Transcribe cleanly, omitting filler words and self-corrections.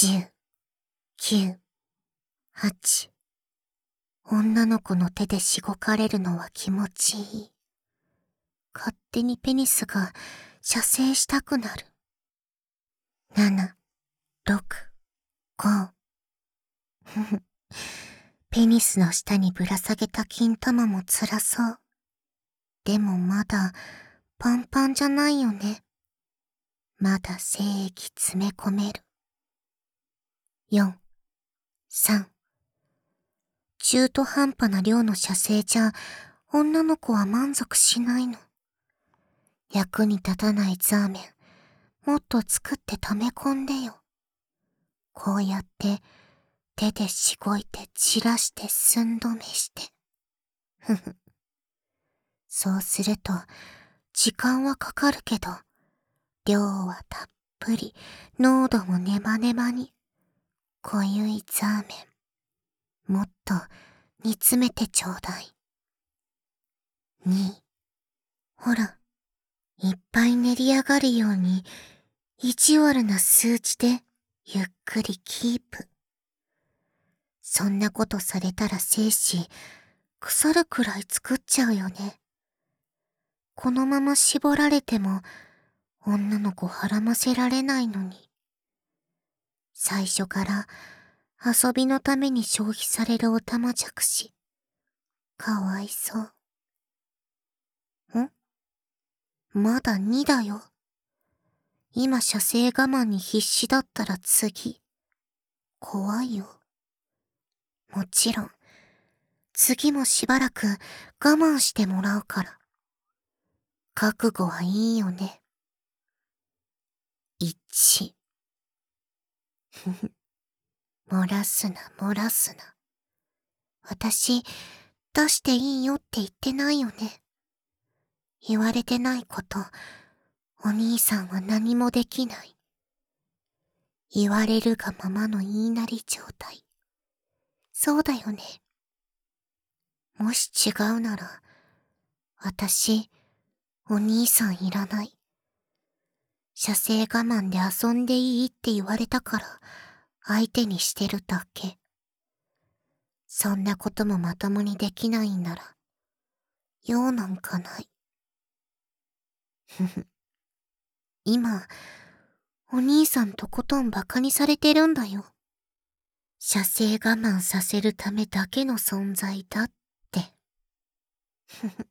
10、9、8。女の子の手でしごかれるのは気持ちいい。勝手にペニスが射精したくなる。7、6、5。ペニスの下にぶら下げた金玉も辛そう。でもまだパンパンじゃないよね。まだ精液詰め込める。4、3。中途半端な量の射精じゃ女の子は満足しないの。役に立たないザーメン、もっと作って溜め込んでよ。こうやって手でしごいて散らして寸止めして。ふふ。そうすると時間はかかるけど、量はたっぷり、濃度もネバネバに。濃ゆいザーメン、もっと煮詰めてちょうだい。2、ほら、いっぱい練り上がるように、意地悪な数値でゆっくりキープ。そんなことされたら精子、腐るくらい作っちゃうよね。このまま絞られても、女の子はらませられないのに。最初から遊びのために消費されるオタマジャクシ。かわいそう。まだ2だよ。今射精我慢に必死だったら次。怖いよ。もちろん、次もしばらく我慢してもらうから。覚悟はいいよね。1。漏らすな、漏らすな。私、出していいよって言ってないよね。言われてないこと、お兄さんは何もできない。言われるがままの言いなり状態。そうだよね。もし違うなら、私、お兄さんいらない。射精我慢で遊んでいいって言われたから、相手にしてるだけ。そんなこともまともにできないんなら、用なんかない。ふふ。今、お兄さんとことんバカにされてるんだよ。射精我慢させるためだけの存在だって。ふふ。